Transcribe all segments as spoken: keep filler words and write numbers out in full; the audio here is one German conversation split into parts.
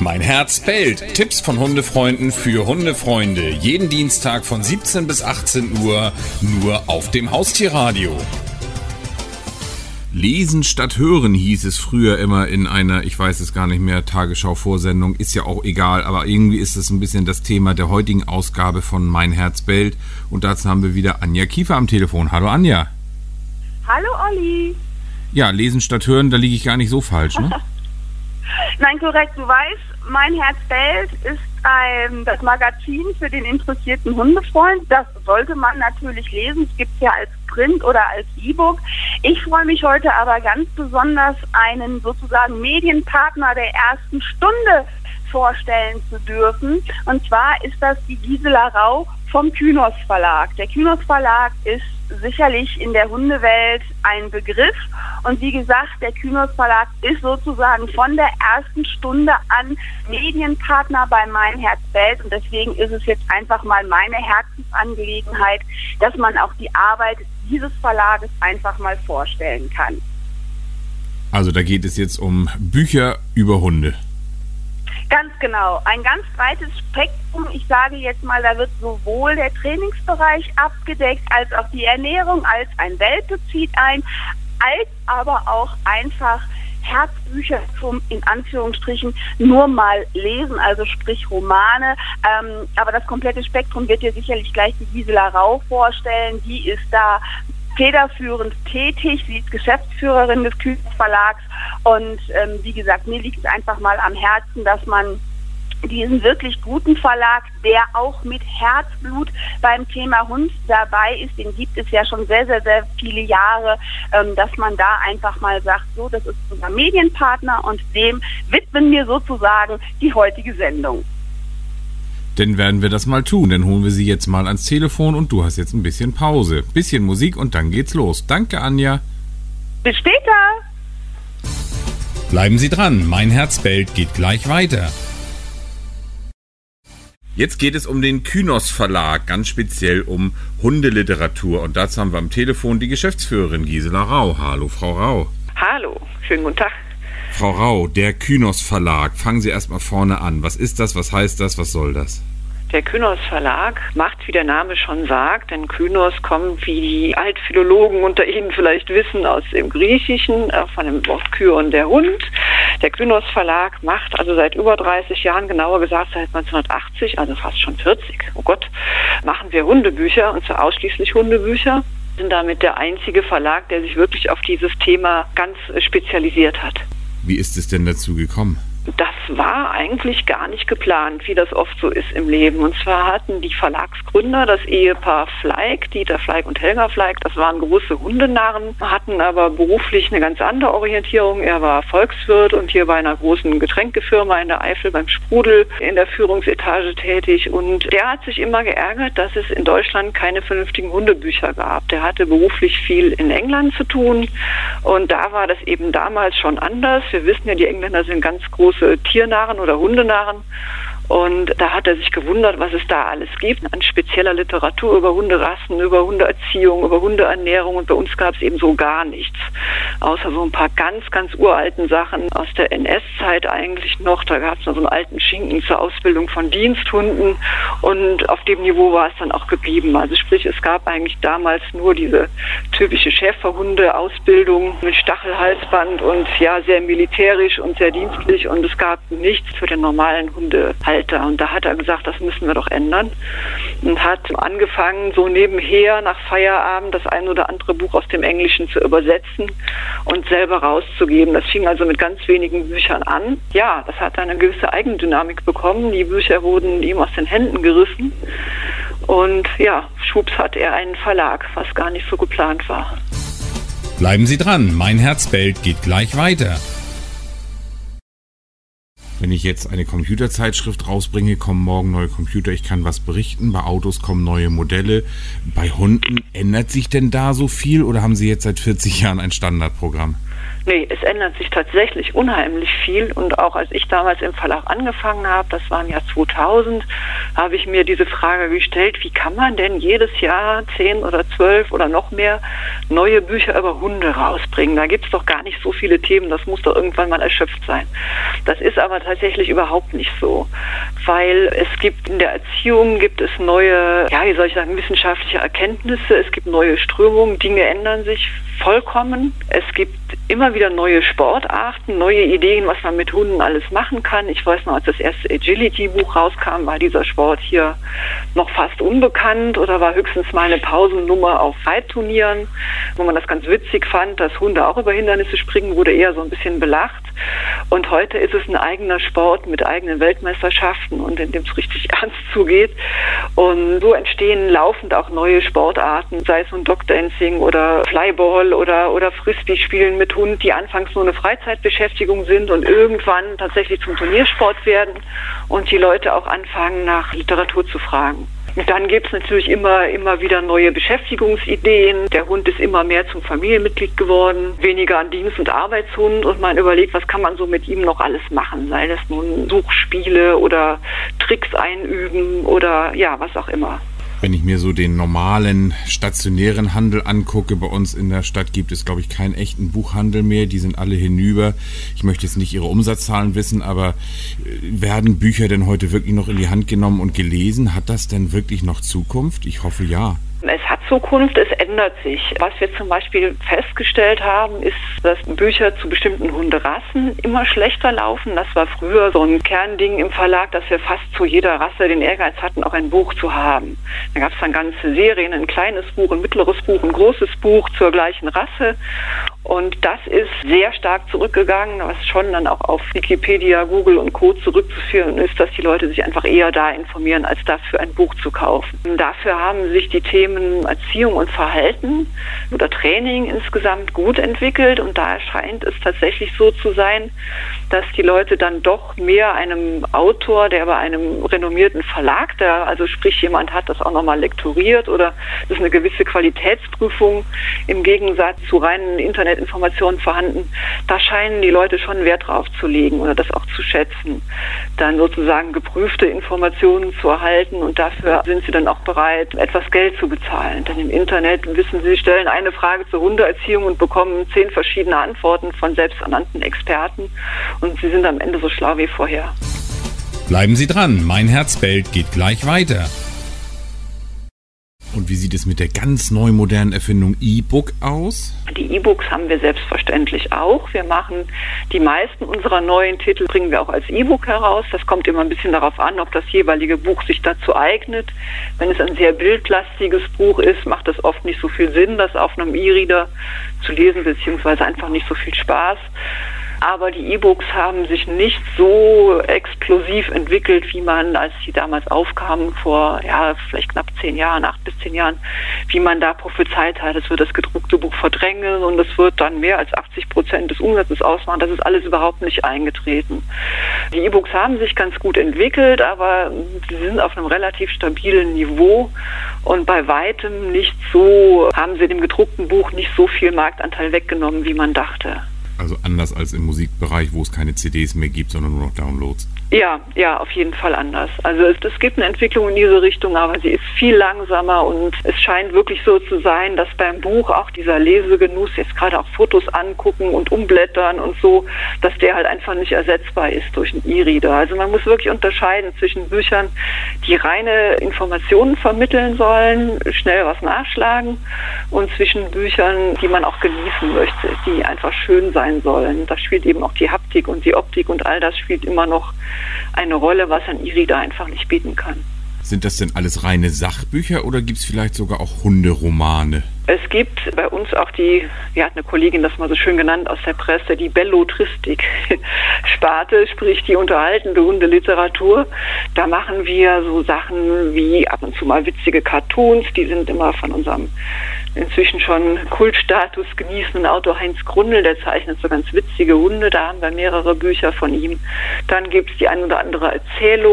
Mein Herz bellt. Tipps von Hundefreunden für Hundefreunde. Jeden Dienstag von siebzehn bis achtzehn Uhr nur auf dem Haustierradio. Lesen statt hören hieß es früher immer in einer, ich weiß es gar nicht mehr, Tagesschau-Vorsendung, ist ja auch egal, aber irgendwie ist es ein bisschen das Thema der heutigen Ausgabe von Mein Herz bellt. Und dazu haben wir wieder Anja Kiefer am Telefon. Hallo Anja. Hallo Olli. Ja, lesen statt hören, da liege ich gar nicht so falsch, ne? Nein, korrekt. Du weißt, Mein Herz bellt ist ein, das Magazin für den interessierten Hundefreund. Das sollte man natürlich lesen. Es gibt es ja als Print oder als E-Book. Ich freue mich heute aber ganz besonders, einen sozusagen Medienpartner der ersten Stunde vorstellen zu dürfen. Und zwar ist das die Gisela Rau vom Kynos Verlag. Der Kynos Verlag ist sicherlich in der Hundewelt ein Begriff. Und wie gesagt, der Kynos Verlag ist sozusagen von der ersten Stunde an Medienpartner bei Mein Herz bellt. Und deswegen ist es jetzt einfach mal meine Herzensangelegenheit, dass man auch die Arbeit dieses Verlages einfach mal vorstellen kann. Also da geht es jetzt um Bücher über Hunde. Ganz genau. Ein ganz breites Spektrum. Ich sage jetzt mal, da wird sowohl der Trainingsbereich abgedeckt, als auch die Ernährung, als ein Welpe zieht ein, als aber auch einfach Herzbücher zum, in Anführungsstrichen, nur mal lesen, also sprich Romane. Ähm, aber das komplette Spektrum wird dir sicherlich gleich die Gisela Rau vorstellen. Die ist da federführend tätig. Sie ist Geschäftsführerin des Kynos Verlags. Und ähm, wie gesagt, mir liegt es einfach mal am Herzen, dass man diesen wirklich guten Verlag, der auch mit Herzblut beim Thema Hund dabei ist, den gibt es ja schon sehr, sehr, sehr viele Jahre, ähm, dass man da einfach mal sagt, so, das ist unser Medienpartner und dem widmen wir sozusagen die heutige Sendung. Dann werden wir das mal tun. Dann holen wir sie jetzt mal ans Telefon und du hast jetzt ein bisschen Pause. Bisschen Musik und dann geht's los. Danke, Anja. Bis später. Bleiben Sie dran. Mein Herz bellt geht gleich weiter. Jetzt geht es um den Kynos Verlag, ganz speziell um Hundeliteratur. Und dazu haben wir am Telefon die Geschäftsführerin Gisela Rau. Hallo, Frau Rau. Hallo, schönen guten Tag. Frau Rau, der Kynos Verlag, fangen Sie erstmal vorne an. Was ist das, was heißt das, was soll das? Der Kynos Verlag macht, wie der Name schon sagt, denn Kynos kommt, wie die Altphilologen unter Ihnen vielleicht wissen, aus dem Griechischen, äh, von dem Wort Kyon, der Hund. Der Kynos Verlag macht also seit über dreißig Jahren, genauer gesagt seit neunzehnhundertachtzig, also fast schon vierzig, oh Gott, machen wir Hundebücher, und zwar ausschließlich Hundebücher. Wir sind damit der einzige Verlag, der sich wirklich auf dieses Thema ganz spezialisiert hat. Wie ist es denn dazu gekommen? Das war eigentlich gar nicht geplant, wie das oft so ist im Leben. Und zwar hatten die Verlagsgründer, das Ehepaar Fleig, Dieter Fleig und Helga Fleig, das waren große Hundenarren, hatten aber beruflich eine ganz andere Orientierung. Er war Volkswirt und hier bei einer großen Getränkefirma in der Eifel beim Sprudel in der Führungsetage tätig. Und der hat sich immer geärgert, dass es in Deutschland keine vernünftigen Hundebücher gab. Der hatte beruflich viel in England zu tun und da war das eben damals schon anders. Wir wissen ja, die Engländer sind ganz groß Tiernarren oder Hundenarren. Und da hat er sich gewundert, was es da alles gibt, an spezieller Literatur über Hunderassen, über Hundeerziehung, über Hundeernährung. Und bei uns gab es eben so gar nichts, außer so ein paar ganz, ganz uralten Sachen aus der N S-Zeit eigentlich noch. Da gab es noch so einen alten Schinken zur Ausbildung von Diensthunden und auf dem Niveau war es dann auch geblieben. Also sprich, es gab eigentlich damals nur diese typische Schäferhunde-Ausbildung mit Stachelhalsband und ja, sehr militärisch und sehr dienstlich, und es gab nichts für den normalen Hundehalter. Und da hat er gesagt, das müssen wir doch ändern, und hat angefangen, so nebenher nach Feierabend das ein oder andere Buch aus dem Englischen zu übersetzen und selber rauszugeben. Das fing also mit ganz wenigen Büchern an. Ja, das hat eine gewisse Eigendynamik bekommen. Die Bücher wurden ihm aus den Händen gerissen und ja, schwupps hat er einen Verlag, was gar nicht so geplant war. Bleiben Sie dran, Mein Herz bellt geht gleich weiter. Wenn ich jetzt eine Computerzeitschrift rausbringe, kommen morgen neue Computer, ich kann was berichten, bei Autos kommen neue Modelle. Bei Hunden, ändert sich denn da so viel oder haben Sie jetzt seit vierzig Jahren ein Standardprogramm? Nee, es ändert sich tatsächlich unheimlich viel und auch als ich damals im Verlag angefangen habe, das war im Jahr zweitausend, habe ich mir diese Frage gestellt, wie kann man denn jedes Jahr zehn oder zwölf oder noch mehr neue Bücher über Hunde rausbringen? Da gibt es doch gar nicht so viele Themen, das muss doch irgendwann mal erschöpft sein. Das ist aber tatsächlich überhaupt nicht so, weil es gibt in der Erziehung, gibt es neue, ja, wie soll ich sagen, wissenschaftliche Erkenntnisse, es gibt neue Strömungen, Dinge ändern sich vollkommen. Es gibt immer wieder neue Sportarten, neue Ideen, was man mit Hunden alles machen kann. Ich weiß noch, als das erste Agility-Buch rauskam, war dieser Sport hier noch fast unbekannt oder war höchstens mal eine Pausennummer auf Reitturnieren, wo man das ganz witzig fand, dass Hunde auch über Hindernisse springen, wurde eher so ein bisschen belacht. Und heute ist es ein eigener Sport mit eigenen Weltmeisterschaften und in dem es richtig ernst zugeht. Und so entstehen laufend auch neue Sportarten, sei es nun Dogdancing oder Flyball oder, oder Frisbee-Spielen mit Hund, die anfangs nur eine Freizeitbeschäftigung sind und irgendwann tatsächlich zum Turniersport werden und die Leute auch anfangen, nach Literatur zu fragen. Und dann gibt es natürlich immer, immer wieder neue Beschäftigungsideen. Der Hund ist immer mehr zum Familienmitglied geworden, weniger ein Dienst- und Arbeitshund und man überlegt, was kann man so mit ihm noch alles machen, sei das nun Suchspiele oder Tricks einüben oder ja, was auch immer. Wenn ich mir so den normalen stationären Handel angucke, bei uns in der Stadt gibt es, glaube ich, keinen echten Buchhandel mehr. Die sind alle hinüber. Ich möchte jetzt nicht ihre Umsatzzahlen wissen, aber werden Bücher denn heute wirklich noch in die Hand genommen und gelesen? Hat das denn wirklich noch Zukunft? Ich hoffe, ja. Es hat Zukunft, es ändert sich. Was wir zum Beispiel festgestellt haben, ist, dass Bücher zu bestimmten Hunderassen immer schlechter laufen. Das war früher so ein Kernding im Verlag, dass wir fast zu jeder Rasse den Ehrgeiz hatten, auch ein Buch zu haben. Da gab es dann ganze Serien, ein kleines Buch, ein mittleres Buch, ein großes Buch zur gleichen Rasse. Und das ist sehr stark zurückgegangen, was schon dann auch auf Wikipedia, Google und Co. zurückzuführen ist, dass die Leute sich einfach eher da informieren, als dafür ein Buch zu kaufen. Und dafür haben sich die Themen Erziehung und Verhalten oder Training insgesamt gut entwickelt und da scheint es tatsächlich so zu sein, dass die Leute dann doch mehr einem Autor, der bei einem renommierten Verlag, der also sprich jemand hat, das auch nochmal lektoriert oder das ist eine gewisse Qualitätsprüfung im Gegensatz zu reinen Internetinformationen vorhanden, da scheinen die Leute schon Wert drauf zu legen oder das auch zu schätzen, dann sozusagen geprüfte Informationen zu erhalten und dafür sind sie dann auch bereit, etwas Geld zu bezahlen. Denn im Internet wissen Sie, stellen eine Frage zur Hundeerziehung und bekommen zehn verschiedene Antworten von selbsternannten Experten und sie sind am Ende so schlau wie vorher. Bleiben Sie dran, Mein Herz bellt geht gleich weiter. Und wie sieht es mit der ganz neu modernen Erfindung E-Book aus? Die E-Books haben wir selbstverständlich auch. Wir machen die meisten unserer neuen Titel, bringen wir auch als E-Book heraus. Das kommt immer ein bisschen darauf an, ob das jeweilige Buch sich dazu eignet. Wenn es ein sehr bildlastiges Buch ist, macht es oft nicht so viel Sinn, das auf einem E-Reader zu lesen, beziehungsweise einfach nicht so viel Spaß. Aber die E-Books haben sich nicht so explosiv entwickelt, wie man, als sie damals aufkamen, vor ja vielleicht knapp zehn Jahren, acht bis zehn Jahren, wie man da prophezeit hat, es wird das gedruckte Buch verdrängen und es wird dann mehr als achtzig Prozent des Umsatzes ausmachen. Das ist alles überhaupt nicht eingetreten. Die E-Books haben sich ganz gut entwickelt, aber sie sind auf einem relativ stabilen Niveau und bei weitem nicht so, haben sie dem gedruckten Buch nicht so viel Marktanteil weggenommen, wie man dachte. Also anders als im Musikbereich, wo es keine C Ds mehr gibt, sondern nur noch Downloads. Ja, ja, auf jeden Fall anders. Also es, es gibt eine Entwicklung in diese Richtung, aber sie ist viel langsamer und es scheint wirklich so zu sein, dass beim Buch auch dieser Lesegenuss, jetzt gerade auch Fotos angucken und umblättern und so, dass der halt einfach nicht ersetzbar ist durch einen E-Reader. Also man muss wirklich unterscheiden zwischen Büchern, die reine Informationen vermitteln sollen, schnell was nachschlagen und zwischen Büchern, die man auch genießen möchte, die einfach schön sein sollen. Da spielt eben auch die Haptik und die Optik und all das spielt immer noch eine Rolle, was ein E-Reader einfach nicht bieten kann. Sind das denn alles reine Sachbücher oder gibt es vielleicht sogar auch Hunderomane? Es gibt bei uns auch die, wie hat eine Kollegin das mal so schön genannt aus der Presse, die Bellotristik-Sparte, sprich die unterhaltende Hundeliteratur. Da machen wir so Sachen wie ab und zu mal witzige Cartoons, die sind immer von unserem inzwischen schon Kultstatus genießenden Autor Heinz Grundl, der zeichnet so ganz witzige Hunde, da haben wir mehrere Bücher von ihm. Dann gibt es die ein oder andere Erzählung,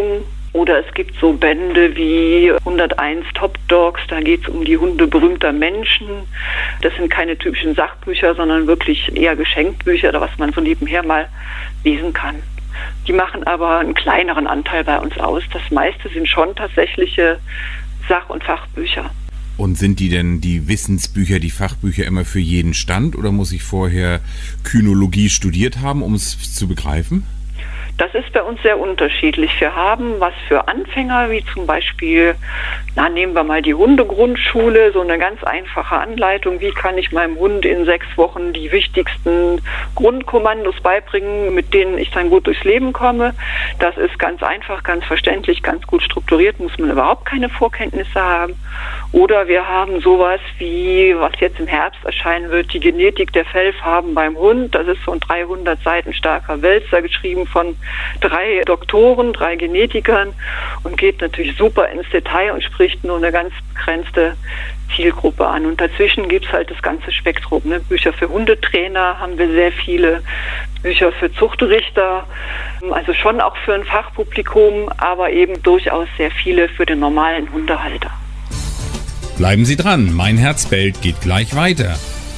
Oder es gibt so Bände wie hunderteins Top Dogs, da geht es um die Hunde berühmter Menschen. Das sind keine typischen Sachbücher, sondern wirklich eher Geschenkbücher oder was man so nebenher mal lesen kann. Die machen aber einen kleineren Anteil bei uns aus. Das meiste sind schon tatsächliche Sach- und Fachbücher. Und sind die denn die Wissensbücher, die Fachbücher immer für jeden Stand oder muss ich vorher Kynologie studiert haben, um es zu begreifen? Das ist bei uns sehr unterschiedlich. Wir haben was für Anfänger, wie zum Beispiel, na, nehmen wir mal die Hundegrundschule, so eine ganz einfache Anleitung, wie kann ich meinem Hund in sechs Wochen die wichtigsten Grundkommandos beibringen, mit denen ich dann gut durchs Leben komme. Das ist ganz einfach, ganz verständlich, ganz gut strukturiert, muss man überhaupt keine Vorkenntnisse haben. Oder wir haben sowas wie, was jetzt im Herbst erscheinen wird, die Genetik der Fellfarben beim Hund. Das ist so ein dreihundert Seiten starker Wälzer, geschrieben von drei Doktoren, drei Genetikern und geht natürlich super ins Detail und spricht nur eine ganz begrenzte Zielgruppe an. Und dazwischen gibt es halt das ganze Spektrum. Ne? Bücher für Hundetrainer haben wir sehr viele, Bücher für Zuchtrichter, also schon auch für ein Fachpublikum, aber eben durchaus sehr viele für den normalen Hundehalter. Bleiben Sie dran, mein Herz bellt geht gleich weiter.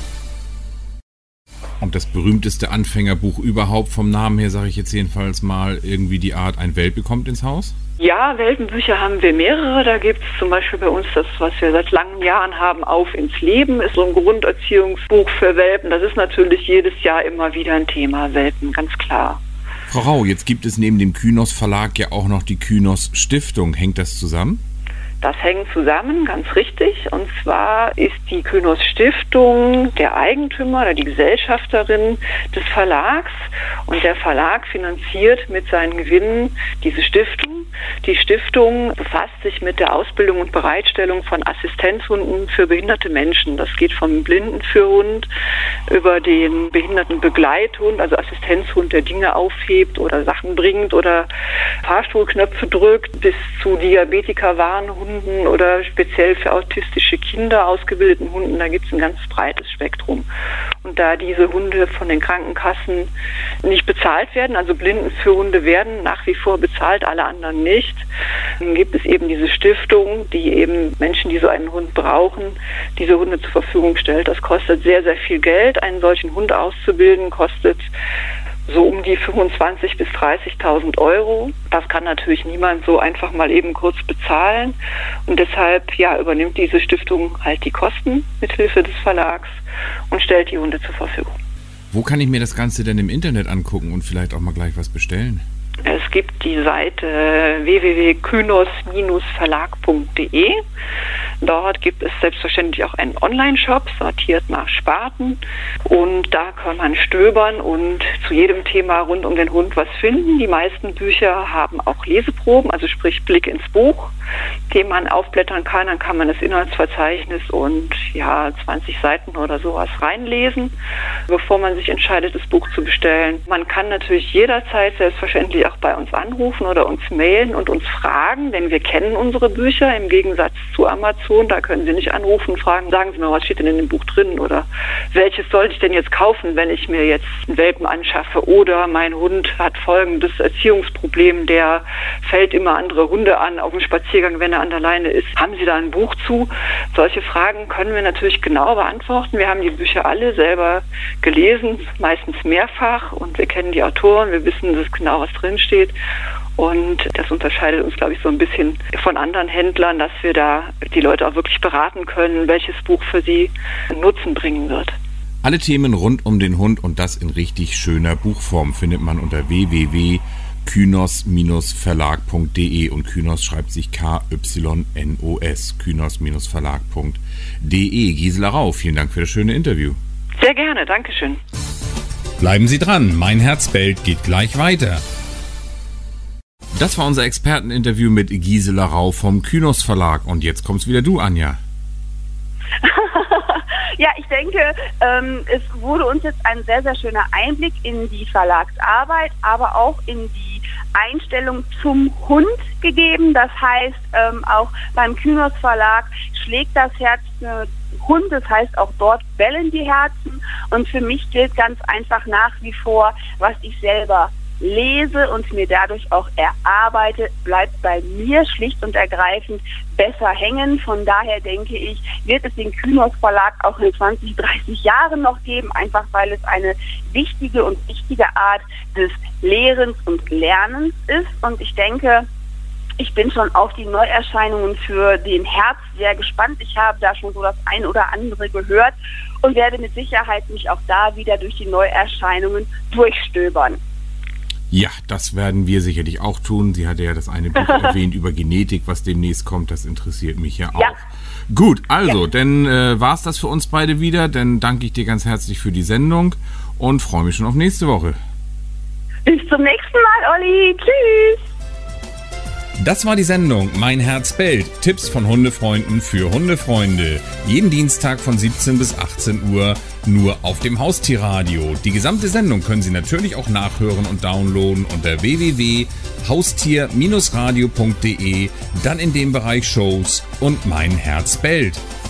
Und das berühmteste Anfängerbuch überhaupt vom Namen her, sage ich jetzt jedenfalls mal, irgendwie die Art, ein Welpe kommt ins Haus? Ja, Welpenbücher haben wir mehrere. Da gibt es zum Beispiel bei uns das, was wir seit langen Jahren haben, Auf ins Leben, ist so ein Grunderziehungsbuch für Welpen. Das ist natürlich jedes Jahr immer wieder ein Thema, Welpen, ganz klar. Frau Rau, jetzt gibt es neben dem Kynos Verlag ja auch noch die Kynos Stiftung. Hängt das zusammen? Das hängt zusammen, ganz richtig. Und zwar ist die Kynos Stiftung der Eigentümer oder die Gesellschafterin des Verlags. Und der Verlag finanziert mit seinen Gewinnen diese Stiftung. Die Stiftung befasst sich mit der Ausbildung und Bereitstellung von Assistenzhunden für behinderte Menschen. Das geht vom Blindenführhund über den Behindertenbegleithund, also Assistenzhund, der Dinge aufhebt oder Sachen bringt oder Fahrstuhlknöpfe drückt, bis zu Diabetiker-Warnhunden oder speziell für autistische Kinder ausgebildeten Hunden. Da gibt es ein ganz breites Spektrum. Und da diese Hunde von den Krankenkassen nicht bezahlt werden, also Blindenführhunde werden nach wie vor bezahlt, alle anderen nicht, dann gibt es eben diese Stiftung, die eben Menschen, die so einen Hund brauchen, diese Hunde zur Verfügung stellt. Das kostet sehr, sehr viel Geld. Einen solchen Hund auszubilden kostet so um die fünfundzwanzigtausend bis dreißigtausend Euro. Das kann natürlich niemand so einfach mal eben kurz bezahlen. Und deshalb ja, übernimmt diese Stiftung halt die Kosten mithilfe des Verlags und stellt die Hunde zur Verfügung. Wo kann ich mir das Ganze denn im Internet angucken und vielleicht auch mal gleich was bestellen? Es gibt die Seite w w w punkt kynos verlag punkt d e. Dort gibt es selbstverständlich auch einen Online-Shop, sortiert nach Sparten. Und da kann man stöbern und zu jedem Thema rund um den Hund was finden. Die meisten Bücher haben auch Leseproben, also sprich Blick ins Buch, den man aufblättern kann. Dann kann man das Inhaltsverzeichnis und ja zwanzig Seiten oder sowas reinlesen, bevor man sich entscheidet, das Buch zu bestellen. Man kann natürlich jederzeit selbstverständlich auch bei uns anrufen oder uns mailen und uns fragen, denn wir kennen unsere Bücher im Gegensatz zu Amazon. Da können Sie nicht anrufen und fragen, sagen Sie mal, was steht denn in dem Buch drin oder welches sollte ich denn jetzt kaufen, wenn ich mir jetzt einen Welpen anschaffe oder mein Hund hat folgendes Erziehungsproblem, der fällt immer andere Hunde an auf dem Spaziergang, wenn er an der Leine ist. Haben Sie da ein Buch zu? Solche Fragen können wir natürlich genau beantworten. Wir haben die Bücher alle selber gelesen, meistens mehrfach und wir kennen die Autoren, wir wissen das genau, was drin steht. Und das unterscheidet uns, glaube ich, so ein bisschen von anderen Händlern, dass wir da die Leute auch wirklich beraten können, welches Buch für sie Nutzen bringen wird. Alle Themen rund um den Hund und das in richtig schöner Buchform findet man unter w w w punkt kynos verlag punkt d e und Kynos schreibt sich K Y N O S, kynos verlag punkt d e. Gisela Rau, vielen Dank für das schöne Interview. Sehr gerne, Dankeschön. Bleiben Sie dran, mein Herz bellt geht gleich weiter. Das war unser Experteninterview mit Gisela Rau vom Kynos Verlag. Und jetzt kommst wieder du, Anja. Ja, ich denke, ähm, es wurde uns jetzt ein sehr, sehr schöner Einblick in die Verlagsarbeit, aber auch in die Einstellung zum Hund gegeben. Das heißt, ähm, auch beim Kynos Verlag schlägt das Herz für Hund, das heißt auch dort bellen die Herzen. Und für mich gilt ganz einfach nach wie vor, was ich selber lese und mir dadurch auch erarbeite, bleibt bei mir schlicht und ergreifend besser hängen. Von daher denke ich, wird es den Kynos Verlag auch in zwanzig, dreißig Jahren noch geben, einfach weil es eine wichtige und wichtige Art des Lehrens und Lernens ist. Und ich denke, ich bin schon auf die Neuerscheinungen für den Herbst sehr gespannt. Ich habe da schon so das ein oder andere gehört und werde mit Sicherheit mich auch da wieder durch die Neuerscheinungen durchstöbern. Ja, das werden wir sicherlich auch tun. Sie hatte ja das eine Buch erwähnt über Genetik, was demnächst kommt. Das interessiert mich ja auch. Ja. Gut, also, ja. dann äh, war es das für uns beide wieder. Dann danke ich dir ganz herzlich für die Sendung und freue mich schon auf nächste Woche. Bis zum nächsten Mal, Olli. Tschüss. Das war die Sendung Mein Herz bellt. Tipps von Hundefreunden für Hundefreunde. Jeden Dienstag von siebzehn bis achtzehn Uhr nur auf dem Haustierradio. Die gesamte Sendung können Sie natürlich auch nachhören und downloaden unter w w w punkt haustier Bindestrich radio punkt de, dann in dem Bereich Shows und Mein Herz bellt.